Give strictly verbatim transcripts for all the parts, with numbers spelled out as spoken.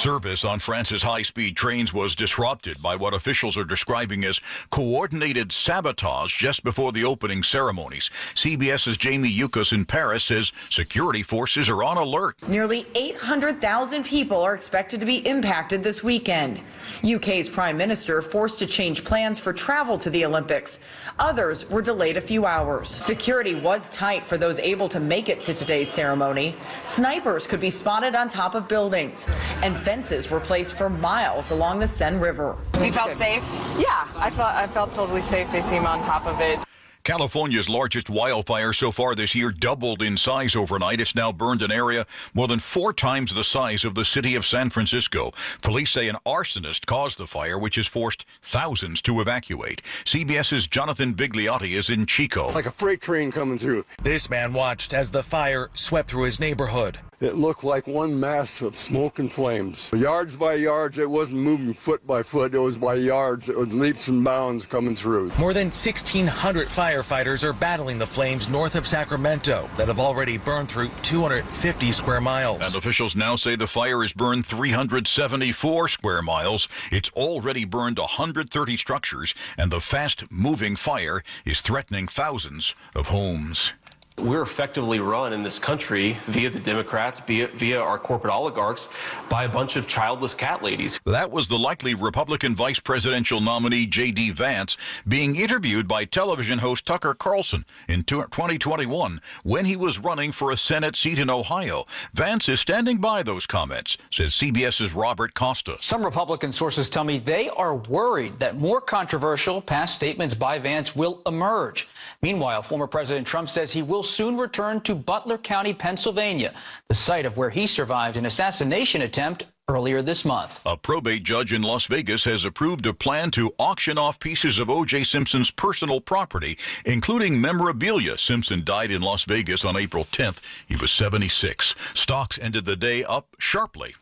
Service on France's high-speed trains was disrupted by what officials are describing as coordinated sabotage just before the opening ceremonies. CBS's Jamie Yuccas in Paris says security forces are on alert. Nearly eight hundred thousand people are expected to be impacted this weekend. U K's prime minister forced to change plans for travel to the Olympics. Others were delayed a few hours. Security was tight for those able to make it to today's ceremony. Snipers could be spotted on top of buildings, and fences were placed for miles along the Seine River. You felt safe? Yeah, I felt I felt totally safe. They seem on top of it. California's largest wildfire so far this year doubled in size overnight. It's now burned an area more than four times the size of the city of San Francisco. Police say an arsonist caused the fire, which has forced thousands to evacuate. CBS's Jonathan Vigliotti is in Chico. Like a freight train coming through. This man watched as the fire swept through his neighborhood. It looked like one mass of smoke and flames. Yards by yards, it wasn't moving foot by foot. It was by yards. It was leaps and bounds coming through. More than sixteen hundred firefighters are battling the flames north of Sacramento that have already burned through two hundred fifty square miles. And officials now say the fire has burned three hundred seventy-four square miles. It's already burned one hundred thirty structures, and the fast-moving fire is threatening thousands of homes. We're effectively run in this country via the Democrats, via, via our corporate oligarchs, by a bunch of childless cat ladies. That was the likely Republican vice presidential nominee J D Vance being interviewed by television host Tucker Carlson in twenty twenty-one when he was running for a Senate seat in Ohio. Vance is standing by those comments, says CBS's Robert Costa. Some Republican sources tell me they are worried that more controversial past statements by Vance will emerge. Meanwhile, former President Trump says he will soon return to Butler County, Pennsylvania, the site of where he survived an assassination attempt earlier this month. A probate judge in Las Vegas has approved a plan to auction off pieces of O J Simpson's personal property, including memorabilia. Simpson died in Las Vegas on April tenth. He was seventy-six. Stocks ended the day up sharply.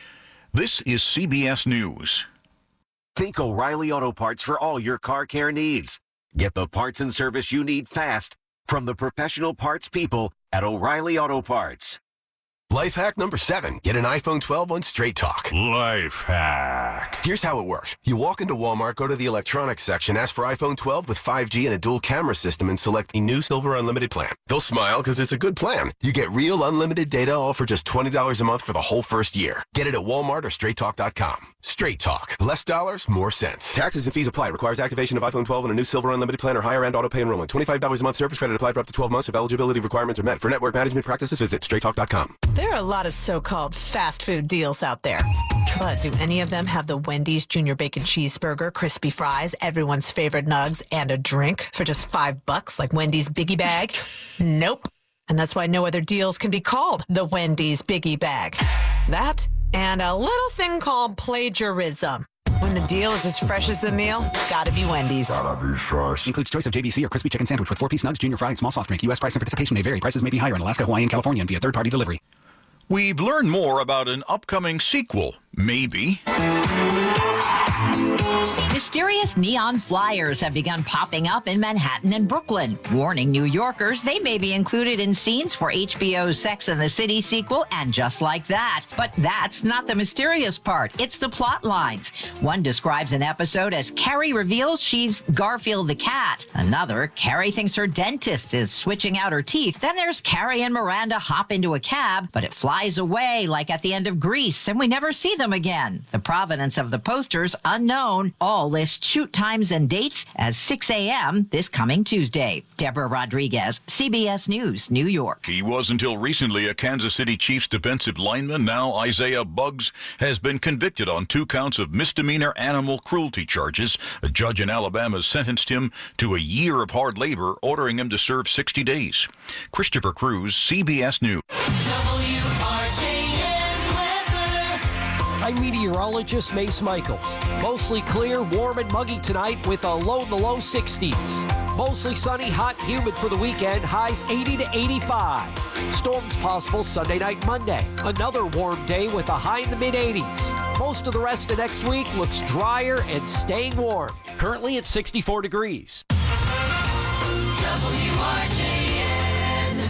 This is C B S News. Think O'Reilly Auto Parts for all your car care needs. Get the parts and service you need fast from the professional parts people at O'Reilly Auto Parts. Life hack number seven. Get an iPhone twelve on Straight Talk. Life hack. Here's how it works. You walk into Walmart, go to the electronics section, ask for iPhone twelve with five G and a dual camera system, and select a new Silver Unlimited plan. They'll smile because it's a good plan. You get real unlimited data all for just twenty dollars a month for the whole first year. Get it at Walmart or straight talk dot com. Straight Talk. Less dollars, more sense. Taxes and fees apply. Requires activation of iPhone twelve and a new Silver Unlimited plan or higher end auto pay enrollment. twenty-five dollars a month service credit applied for up to twelve months if eligibility requirements are met. For network management practices, visit straight talk dot com. There are a lot of so-called fast food deals out there. But do any of them have the Wendy's Junior Bacon Cheeseburger, crispy fries, everyone's favorite nugs, and a drink for just five bucks like Wendy's Biggie Bag? Nope. And that's why no other deals can be called the Wendy's Biggie Bag. That and a little thing called plagiarism. When the deal is as fresh as the meal, gotta be Wendy's. Gotta be fresh. Includes choice of J B C or crispy chicken sandwich with four-piece nugs, junior fried, small soft drink. U S price and participation may vary. Prices may be higher in Alaska, Hawaii, and California and via third-party delivery. We've learned more about an upcoming sequel, maybe. Mysterious neon flyers have begun popping up in Manhattan and Brooklyn, warning New Yorkers they may be included in scenes for H B O's Sex and the City sequel, and just like that. But that's not the mysterious part. It's the plot lines. One describes an episode as Carrie reveals she's Garfield the cat. Another, Carrie thinks her dentist is switching out her teeth. Then there's Carrie and Miranda hop into a cab, but it flies away like at the end of Grease, and we never see them again. The provenance of the posters unknown. All list shoot times and dates as six a.m. this coming Tuesday. Deborah Rodriguez, C B S News, New York. He was until recently a Kansas City Chiefs defensive lineman. Now Isaiah Buggs has been convicted on two counts of misdemeanor animal cruelty charges. A judge in Alabama sentenced him to a year of hard labor, ordering him to serve sixty days. Christopher Cruz, C B S News. I'm meteorologist Mace Michaels. Mostly clear, warm, and muggy tonight with a low in the low sixties. Mostly sunny, hot, humid for the weekend. Highs eighty to eighty-five. Storms possible Sunday night, Monday. Another warm day with a high in the mid eighties. Most of the rest of next week looks drier and staying warm. Currently at sixty-four degrees. W R J N.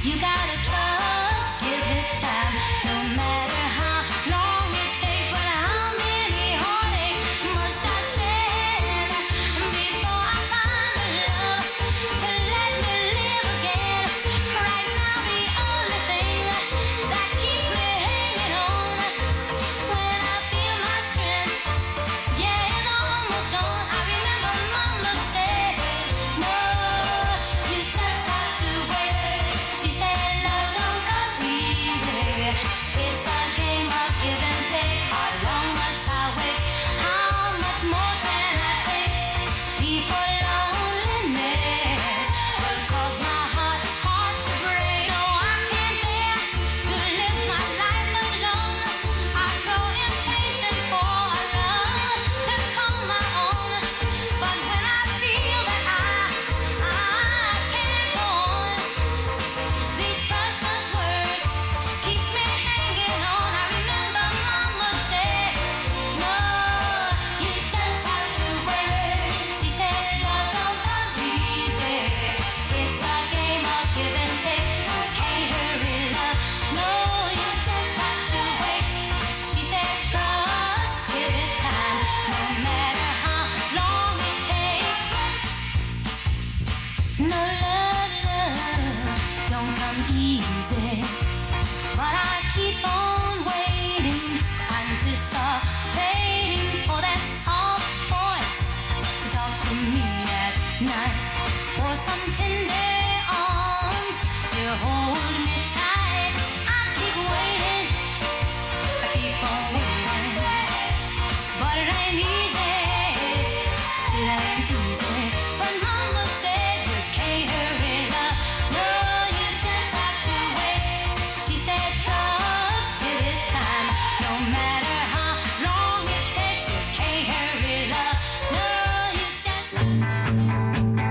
You gotta trust, give it time, no matter how long it takes. But how many heartaches must I stand before I find the love to let me live again? Right now the only thing that keeps me hanging on, when I feel my strength, yeah, it's almost gone. I remember Mama said, no, you just have to wait. She said, love don't come easy. It's a game of give and take. How long must I wait? How much more can I take before loneliness will cause my heart, heart to break? No, I can't bear to live my life alone. I grow impatient for a love to call my own. But when I feel that I, I can't go on, these precious words keeps me hanging on. I remember Mama said, no, you just have to wait. She said, love don't come easy. It's a game of give and take. You can't hurry love. No, you just have to wait. She said, trust, give it time, no matter how long it takes. No, love, love don't come easy. But I keep on waiting, anticipating for that soft voice to talk to me at night, for some tender arms to hold me tight. I keep waiting, I keep on waiting, but it ain't easy, it ain't easy. But Mama said you can't hurry love, no, you just have to wait. She said trust, give it time, no matter how long it takes. You can't hurry love, no, you just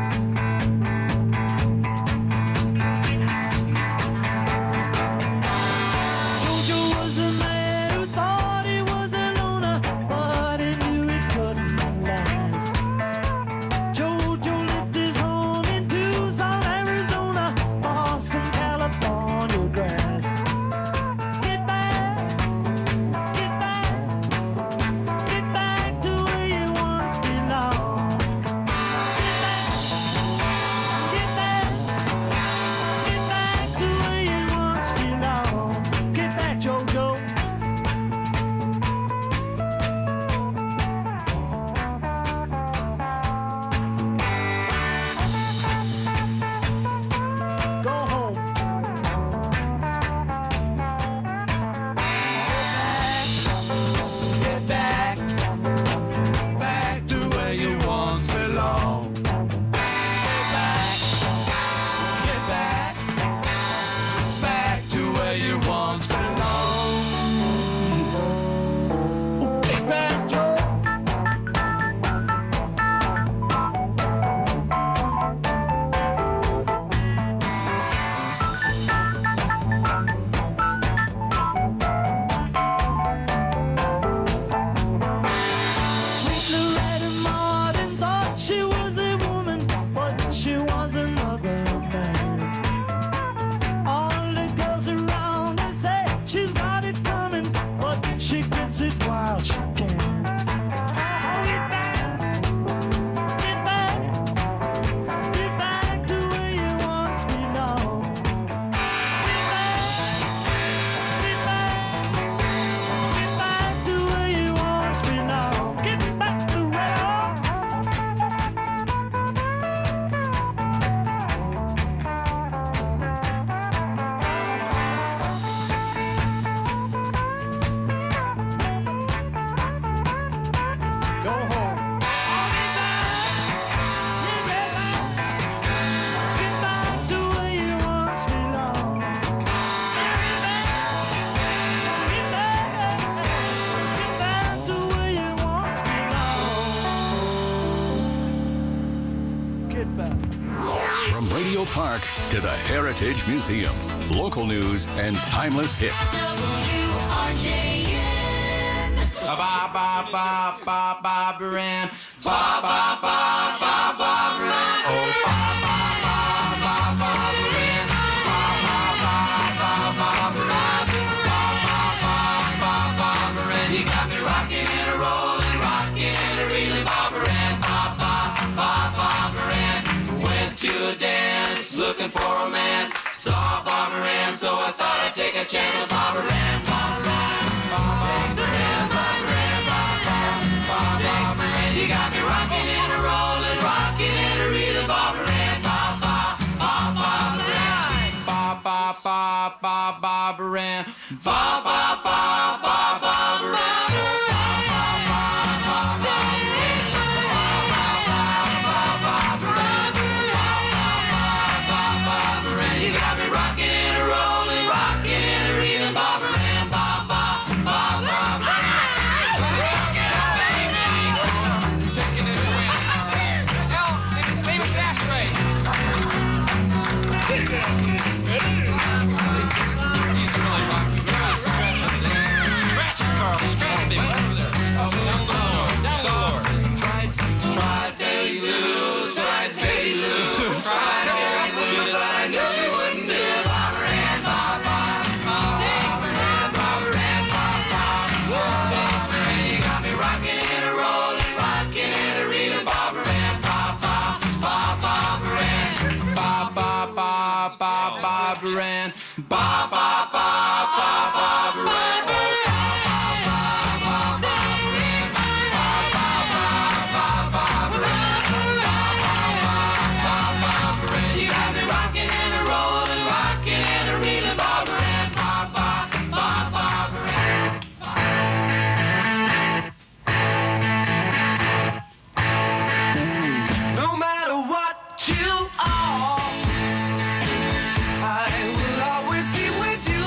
Jojo was a man who thought he was a loner, but he knew it couldn't last. Jojo lived his home in Tucson, Arizona, or some California grass. Get back, get back, get back to where you once belonged. Get back, get back, get back to where you once belonged. Get back, Jojo. Go home. Get back, back to where you once belonged. Get back, get back, back to where you once belonged. Get back, Joe. Sweet Loretta Martin thought she was a woman, but she was another man. All the girls around her say she's got it coming, but she gets it while she can. Get back, get back, get back to where you once belonged. Get back, get back, get back to where you once belonged. Get back to where. Go home. Get back to where you once belonged. Get back, get back, get back to where you once belonged. Get back. From Radio Park to the Heritage Museum, local news and timeless hits. W R J N. Ba ba ba ba ba ba Baran. Ba ba ba ba ba Baran. Oh ba ba ba ba ba Baran. Ba ba looking for romance. Saw Barbara Ann, so I thought I'd take a chance with Barbara Ann. Barbara Ann, Barbara Ann, Barbara Ann, Barbara Ann. You got me rocking and a rolling, rocking and a reeling. Barbara Ann, Barbara Barbara Ann, Barbara Barbara Barbara Ann, Barbara Barbara Barbara Ann. Barbara Ann, ba ba ba ba Barbara Ann. You got me rocking and a rolling, rocking and a reeling. Barbara Ann, ba ba ba Barbara Ann. No matter what you are, I will always be with you.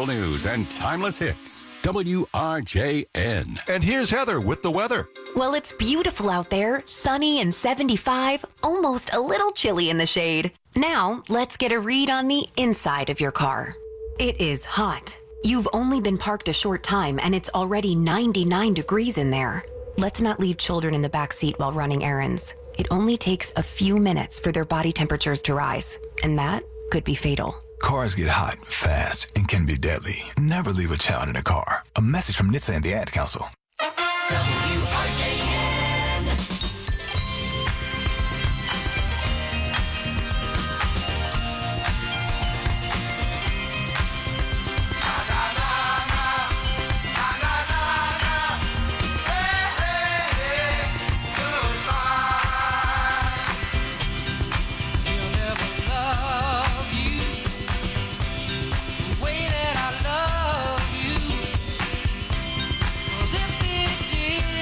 local news and timeless hits. W R J N. And here's Heather with the weather. Well, it's beautiful out there, sunny and seventy-five, almost a little chilly in the shade. Now, let's get a read on the inside of your car. It is hot. You've only been parked a short time and it's already ninety-nine degrees in there. Let's not leave children in the back seat while running errands. It only takes a few minutes for their body temperatures to rise, and that could be fatal. Cars get hot, fast, and can be deadly. Never leave a child in a car. A message from N H T S A and the Ad Council. W R J N. Way that I love you, 'cause if it did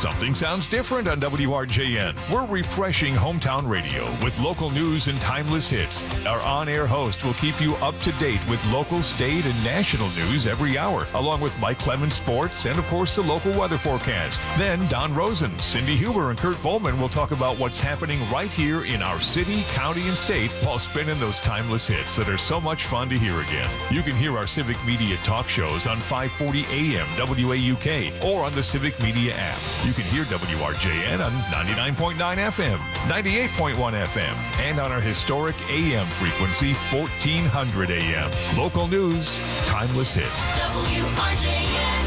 Something sounds different on W R J N. We're refreshing hometown radio with local news and timeless hits. Our on-air host will keep you up to date with local, state, and national news every hour, along with Mike Clemens Sports and, of course, the local weather forecast. Then Don Rosen, Cindy Huber, and Kurt Volman will talk about what's happening right here in our city, county, and state while spinning those timeless hits that are so much fun to hear again. You can hear our Civic Media talk shows on five forty A M W A U K or on the Civic Media app. You can hear W R J N on ninety-nine point nine F M, ninety-eight point one F M, and on our historic A M frequency, fourteen hundred A M. Local news, timeless hits. W R J N.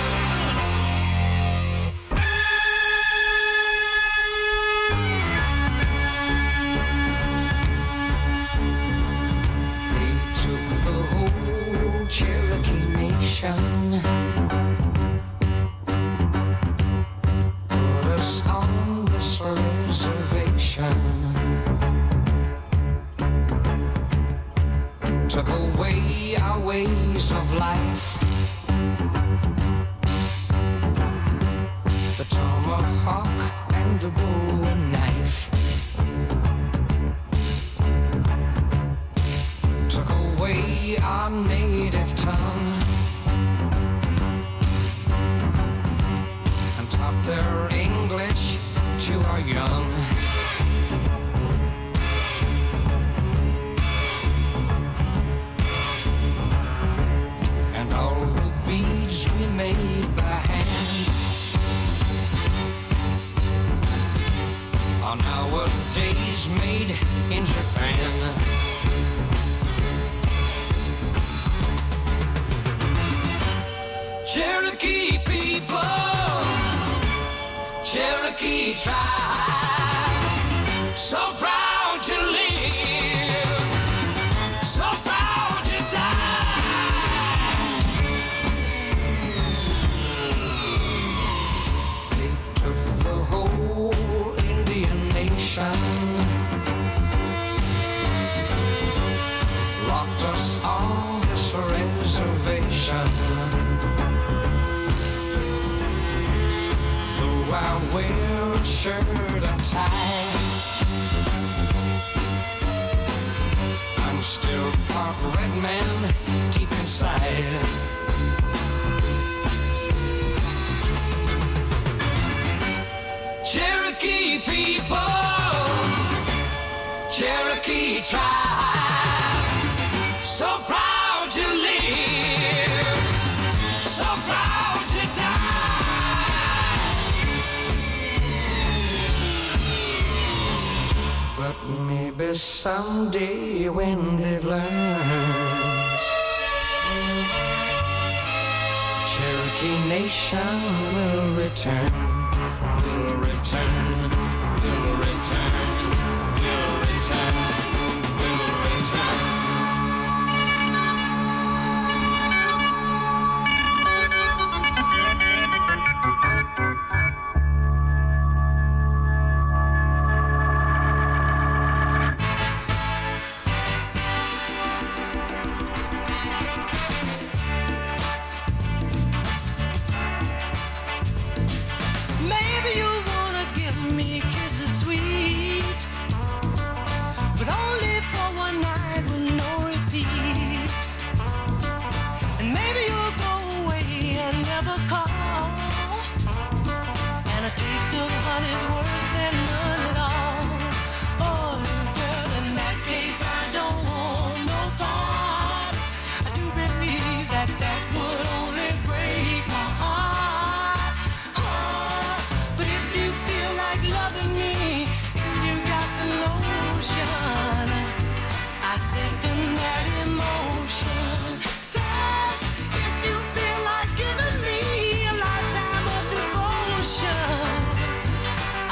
They took the whole Cherokee Nation, put us on this reservation, took away our ways of life. The tomahawk and the bow and knife took away our native tongue and taught their English to our young. And all the beads we made by hand are nowadays made in Japan. Cherokee people, Cherokee tribe, so proud to live, so proud to die. They took the whole Indian nation, locked us on this reservation. Though I wear a shirt and tie, I'm still part red man deep inside. Cherokee people, Cherokee tribe, so proud to live, so proud to die. But maybe someday when they've learned, Cherokee Nation will return. Will return, will return, will return, will return. Maybe you wanna give me kisses sweet, but only for one night with no repeat. And maybe you'll go away and never call, and a taste of honey's worse than none at all. Oh, little girl, in that case I don't want no part. I do believe that that would only break my heart. Oh, but if you feel like loving me, if you got the notion, I second that emotion. So if you feel like giving me a lifetime of devotion,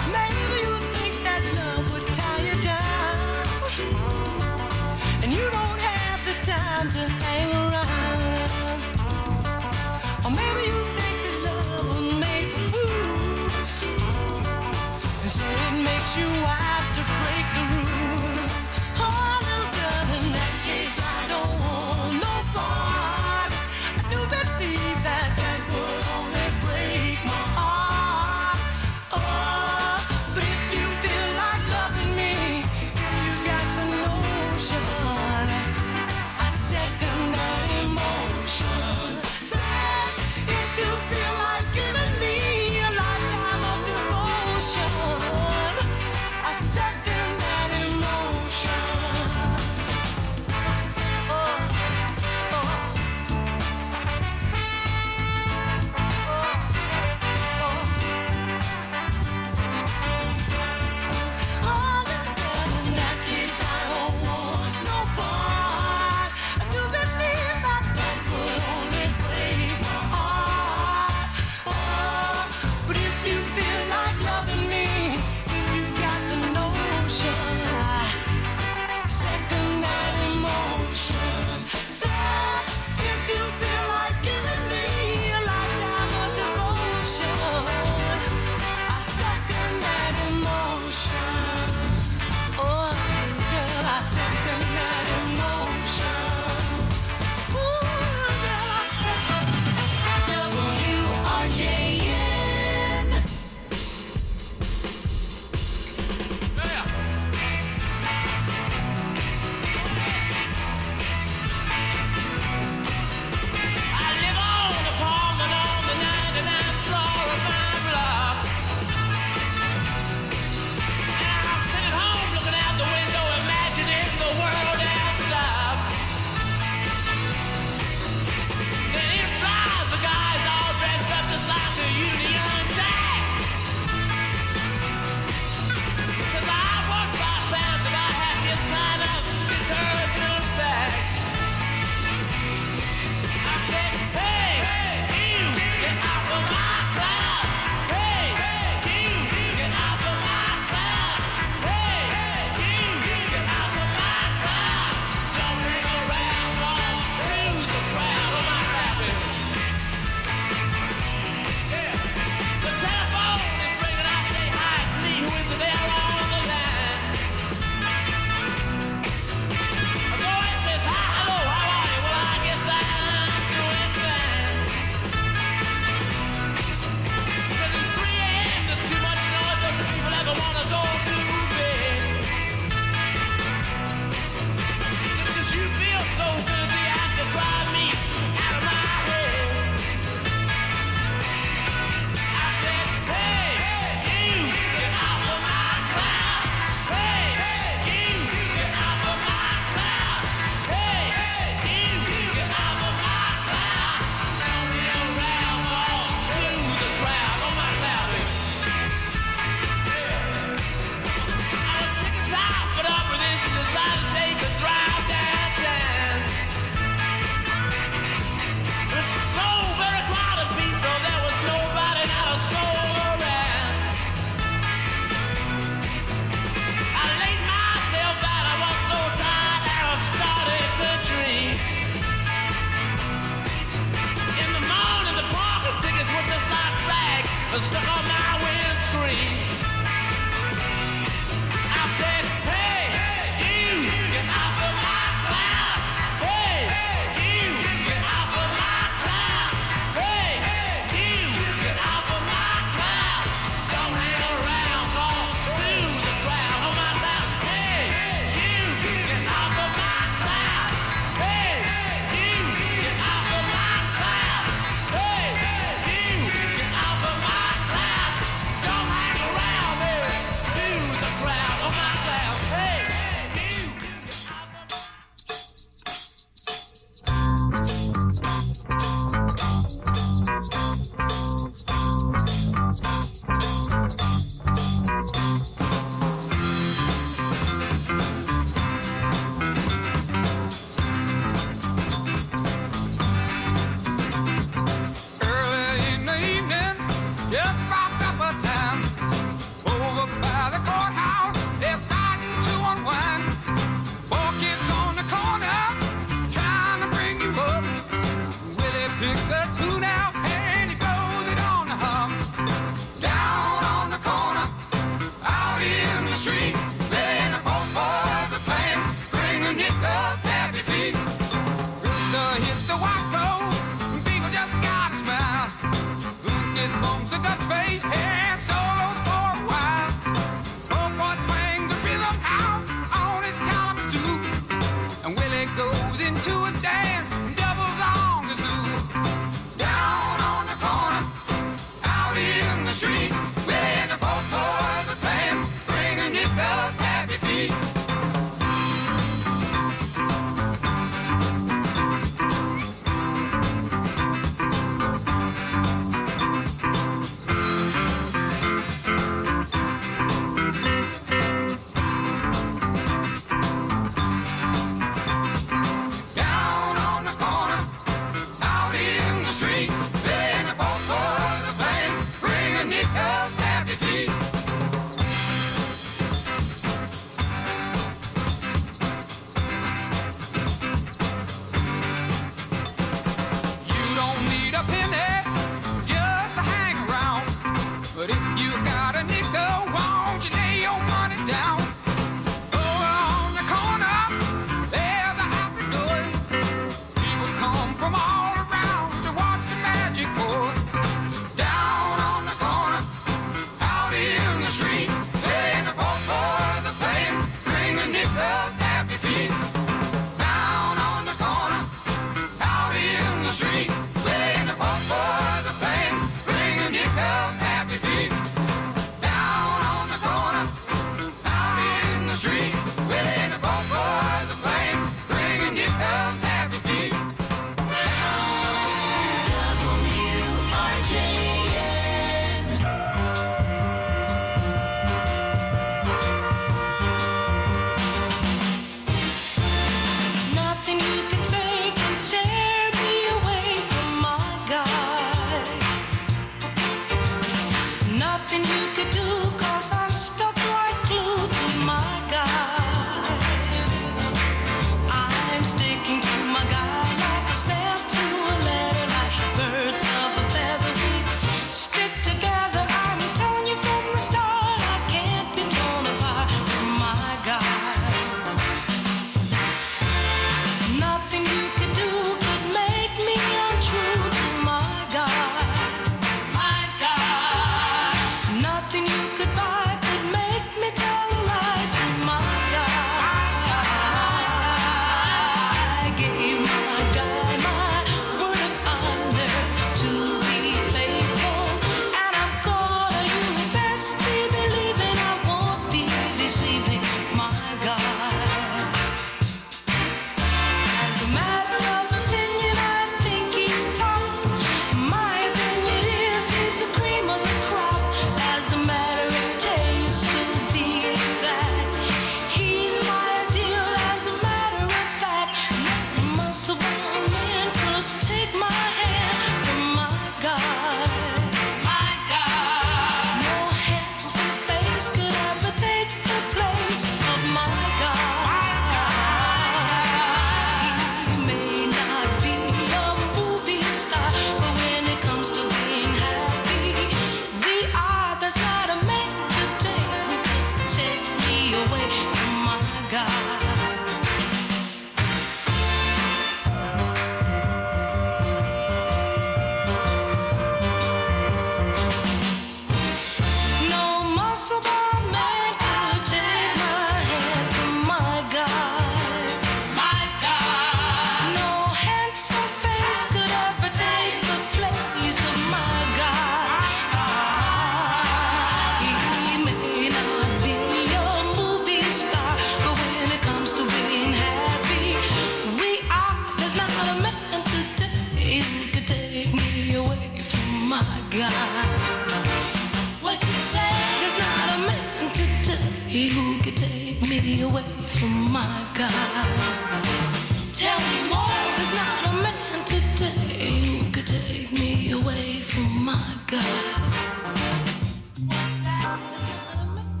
God. What you say? There's not a man today who could take me away from my God. Tell me more. There's not a man today who could take me away from my God. What's that? There's not a man.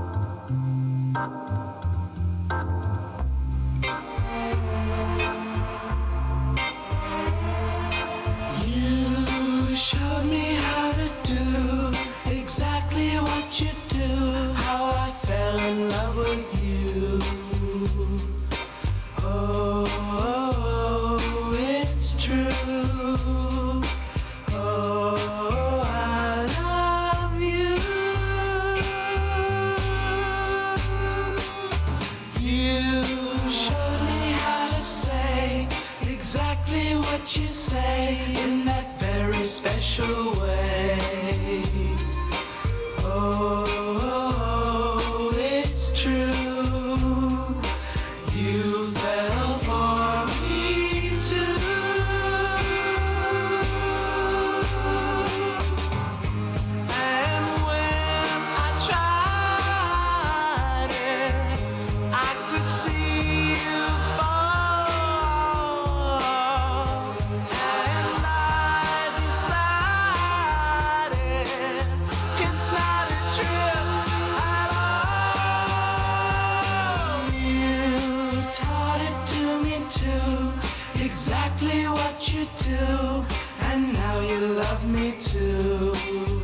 You showed me how to do exactly what you do, how I fell in love with you. Oh, oh, it's true. Oh, I love you. You showed me how to say exactly what you say in that very special way. Oh, oh, it's true. You fell for me too. And when I tried it, I could see you fall. And I decided it's not a trip at all. You taught it to me too, exactly what you do, and now you love me too.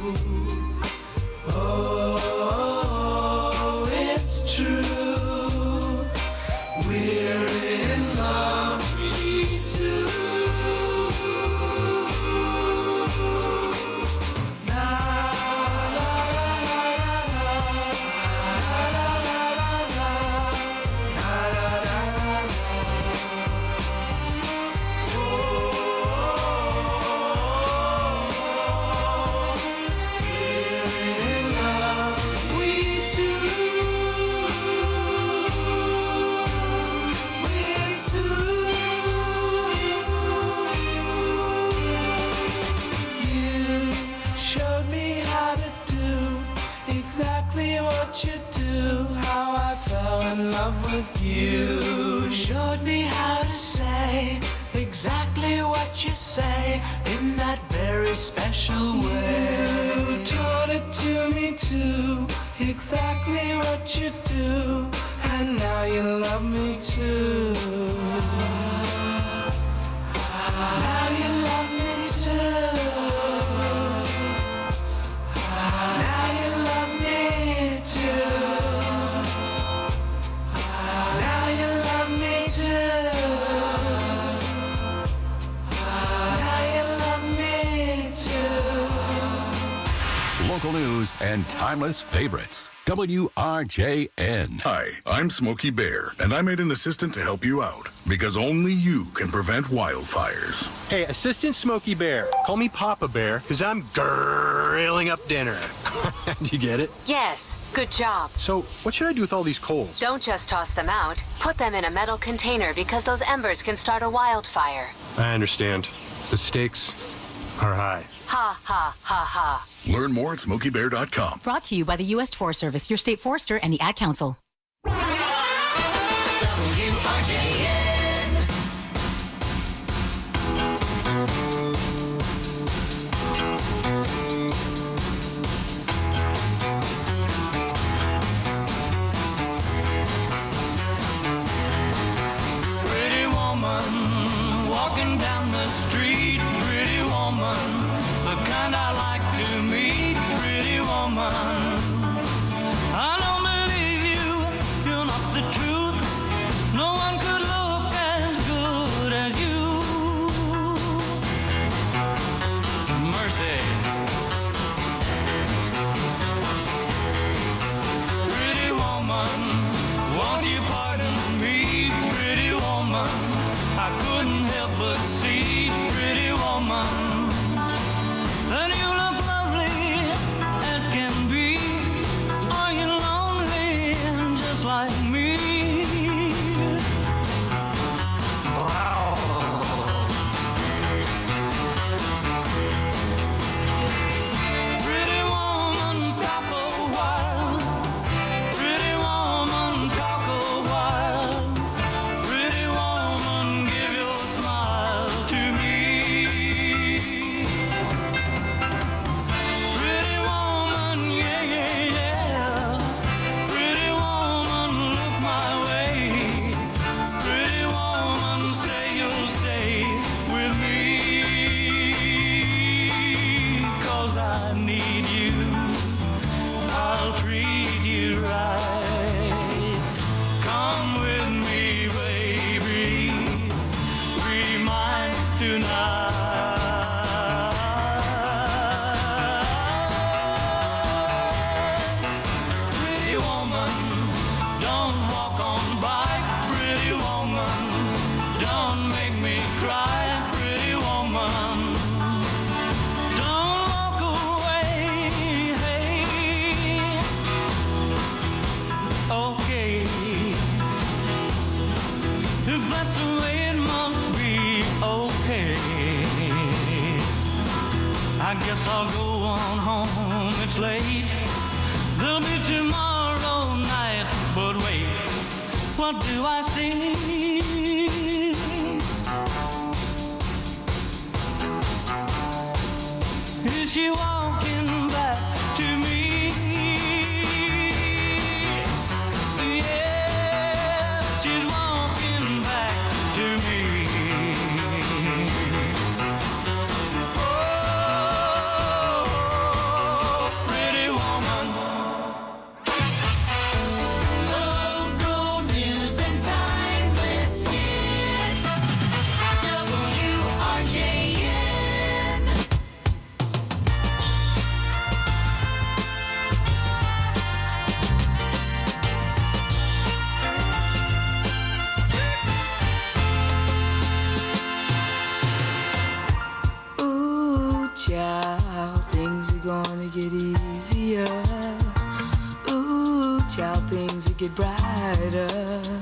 Oh, it's true. We're in love, me too. You showed me how to do exactly what you do, how I fell in love with you. Showed me how to say exactly what you say in that very special way. You taught it to me too, exactly what you do, and now you love me too. Now you love me too. Now you love me too. Now you love me too. Now you love me too. Local news and timeless favorites. W R J N. Hi, I'm Smokey Bear, and I made an assistant to help you out because only you can prevent wildfires. Hey, Assistant Smokey Bear, call me Papa Bear because I'm grilling up dinner. Do you get it? Yes, good job. So, what should I do with all these coals? Don't just toss them out. Put them in a metal container because those embers can start a wildfire. I understand. The stakes are high. Ha, ha, ha, ha. Learn more at smokey bear dot com. Brought to you by the U S Forest Service, your state forester, and the Ad Council. W R J N. Pretty woman walking down the street. Pretty woman, the kind I like to meet. Pretty woman, I don't believe you. You're not the truth. No one could look as good as you. Mercy. Pretty woman, won't you pardon me? Pretty woman, I couldn't help but see. Pretty woman, that you look lovely as can be. tonight. Pretty woman, don't walk on by. Pretty woman, don't make me cry. Pretty woman, don't walk away. Hey, okay, if that's the way it must be, okay. I guess I'll go on home, it's late. There'll be tomorrow night, but wait, what do I see? Is she walking back to me? Yes, she's walking back to me. Oh, pretty woman. Local news and timeless hits. W R J N. Ooh, child, things are gonna get easier. Ooh, child, things will get brighter.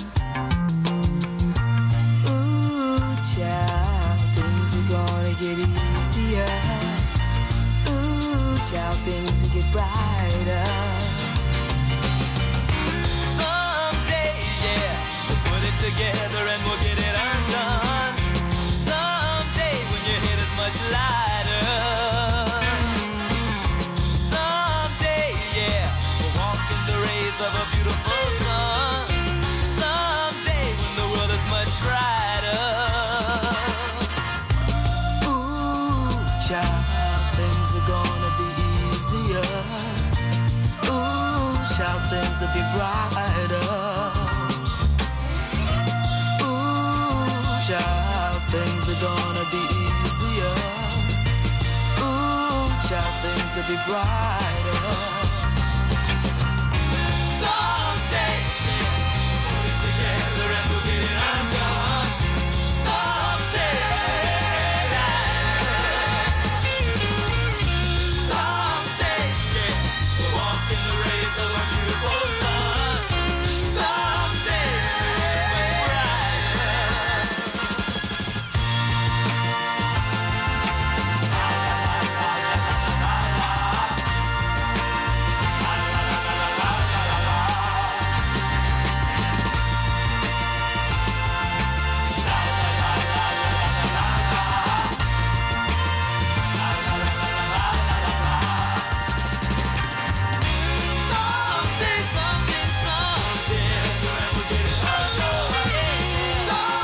Ooh, child, things are gonna get easier. Ooh, child, things will get brighter. Someday, yeah, we'll put it together and we'll get it undone. Someday when your head is much lighter. Someday, yeah, we'll walk in the rays of a beautiful sun. Someday when the world is much brighter. Ooh, child, things are gonna be easier. Ooh, child, things will be brighter. Ooh, child, things are gonna be easier. Ooh, child, things will be brighter. Someday, put it together and we'll get it undone. Someday, someday, yeah, we'll walk in the rays of a beautiful sun. Someday, someday, someday, someday, we'll get it undone.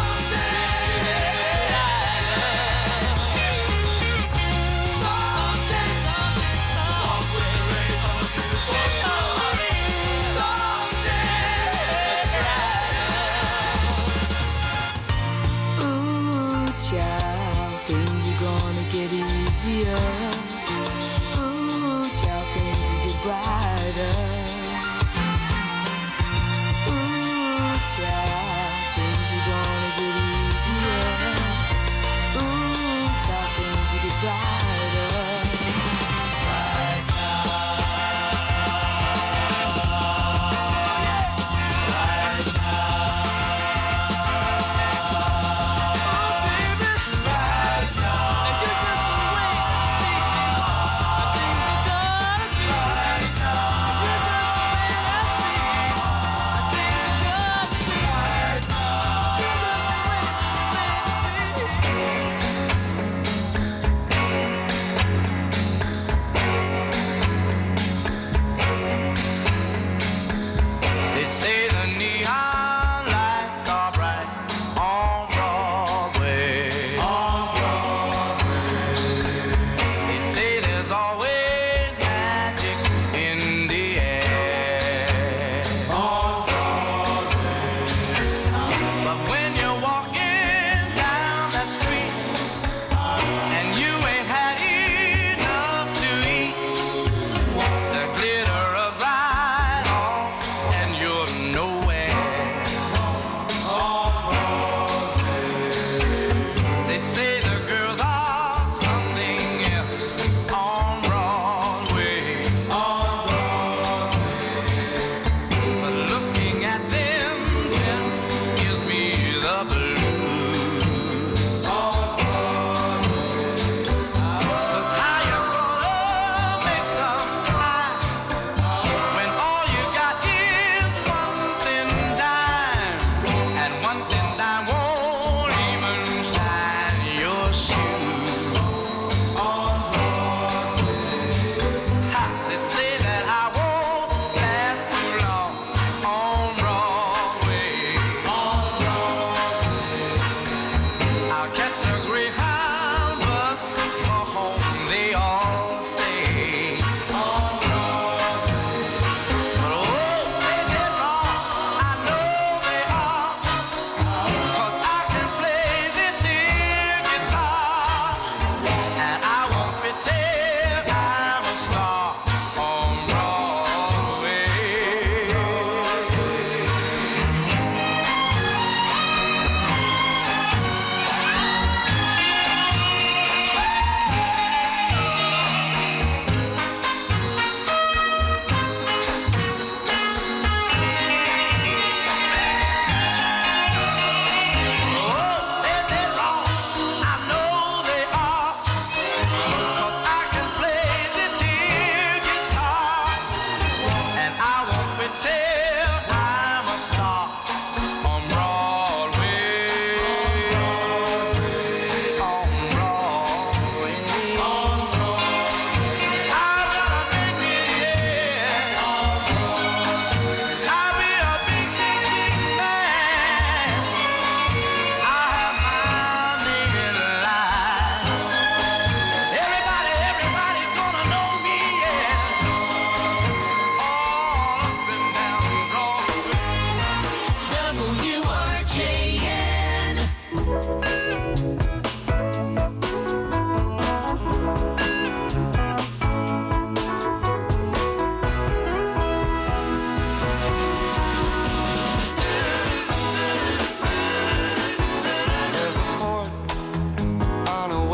Someday, someday, someday, rays of a beautiful sun. Ooh, child, things are gonna get easier. Ooh, child, things will get brighter. Ooh, child, things are gonna get easier. Ooh, child, things will get brighter. Right now.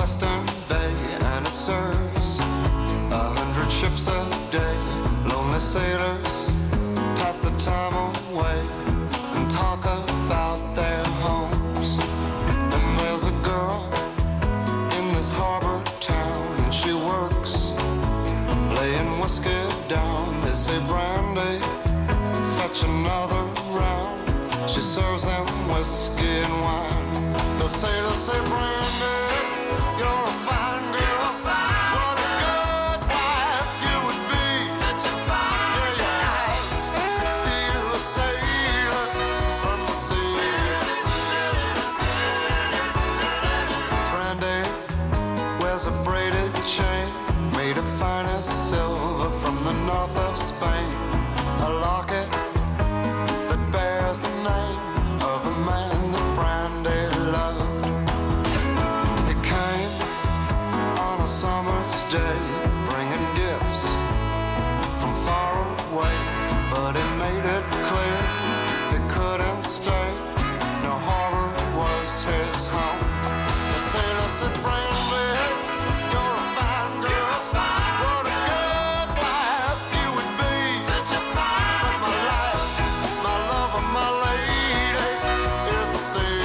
western bay, and it serves a hundred ships a day. Lonely sailors pass the time away and talk about their homes. And there's a girl in this harbor town, and she works laying whiskey down. They say, Brandy, fetch another round. She serves them whiskey and wine. The sailors say, Brandy, you're a fine girl. What a good wife you would be. Such a fine yeah, your eyes could steal a sailor from the sea. Brandy wears a braided chain made of finest silver from the north of Spain. A locket that bears the name of a man that Brandy loved. He came on a summer's day, bringing gifts from far away, but he made it clear he couldn't stay. No harbor was his home. The sailor said, Brandy, you're a fine girl. What a good wife you would be. Such a fine but my life, my love, and my lady is the sea.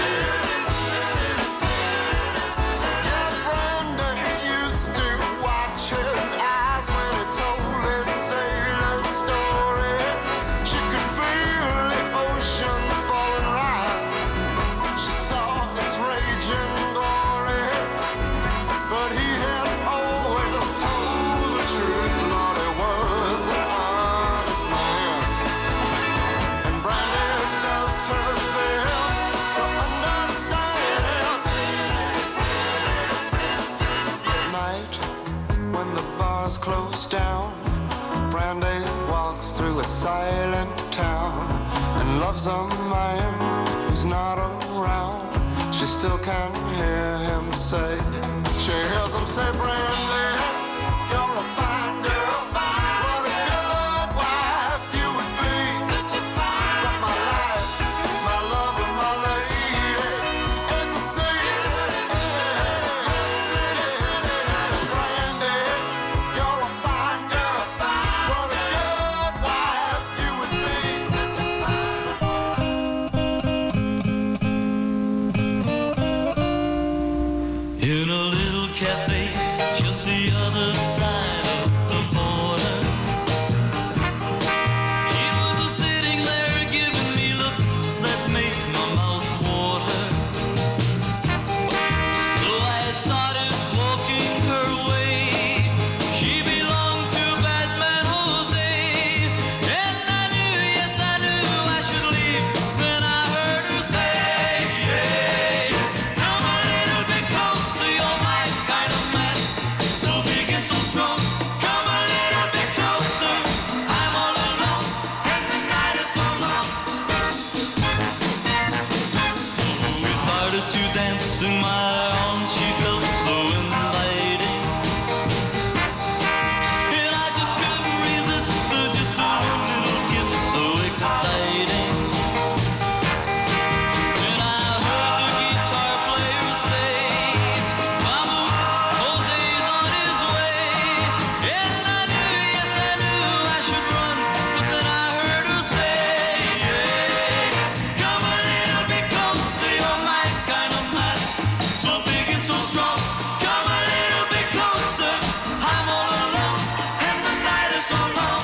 Yeah, Brandy used to watch his eyes when he told his sailor story. She could feel the ocean fall and rise. She saw its raging glory, but he had always told the truth. Lord, he was an honest man, and Brandy does her best to understand. At night, when the bars close down, Brandy walks through a silent town and loves a man who's not around. She still can hear him say, she hears him say, Brandy, you're a fine girl. What a good wife you would be. Such a fine but my life, my love, and my lady is the sea. Brandy, you're a fine girl. What a good wife you would be. Such a In a little cafe just the other side of the border, she was sitting there giving me looks that made my mouth water. So I started walking her way. She belonged to Batman Jose, and I knew, yes I knew I should leave. Then I heard her say, hey, come a little bit closer, you're my kind of man, so big and so strong. Come a little bit closer, I'm all alone, and the night is so long. So we started to dance in my arms, she felt so inviting, and I just couldn't resist her, just a little kiss so exciting. Then I heard the guitar player say, Vamos, Jose's on his way. And I knew, yes I knew I should run, but then I heard her say, hey, come a little bit closer, you're my kind of man, so big and so strong. Come a little bit closer, I'm all alone, and the night is so long.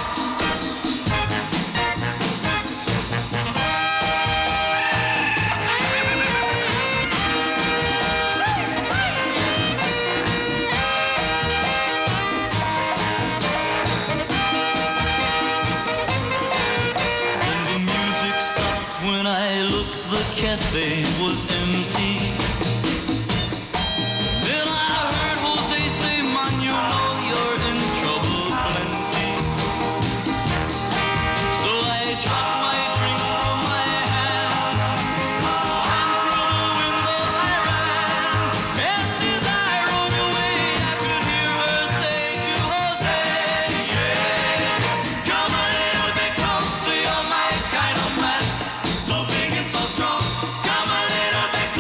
And the music stopped when I looked, the cafe was empty. Then I heard Jose say, man, you know you're in trouble plenty. So I dropped my drink from my hand, and through the window I ran. And as I rode away, I could hear her say to Jose, yeah, come a little bit closer, you're my kind of man, so big and so strong. Come a little bit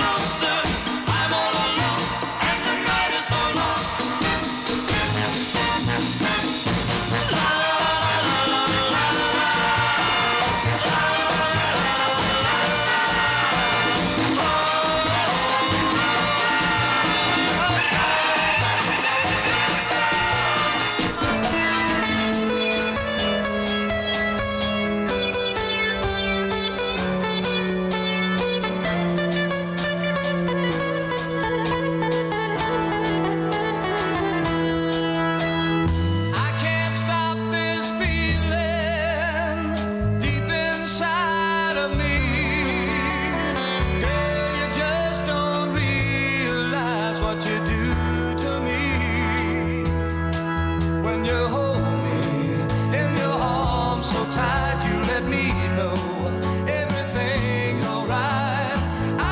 you hold me in your arms so tight, you let me know everything's alright. I,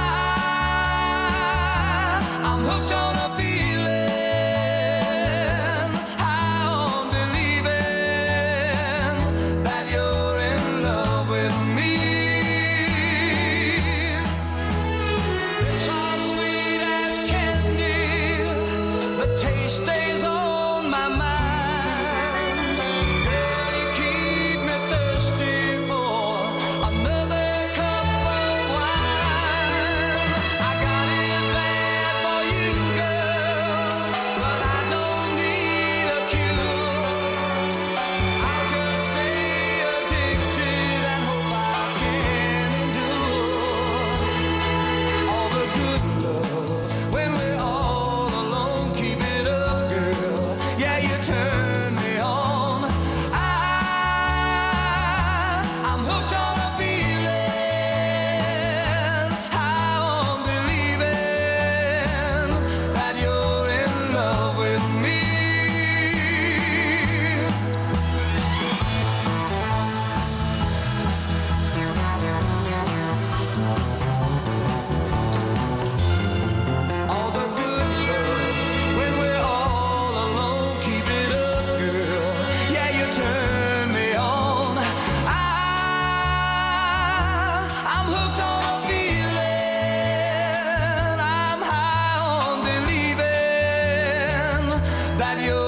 I'm hooked on a feeling, high on believing that you're in love with me. Lips are sweet as candy, the taste stays on my mind. Girl, you keep me thirsty for another cup of wine. I got it bad for you, girl, but I don't need a cure. I'll just stay addicted and hope I can endure all the good love when we're all alone. Keep it up, girl. Yeah, you turn me on. I, I'm hooked on a feeling, high on believing that you're in love with me. All the good love when we're all alone. Keep it up, girl. Yeah, you turn me on. I, I'm hooked on a feeling. I'm high on believing that you're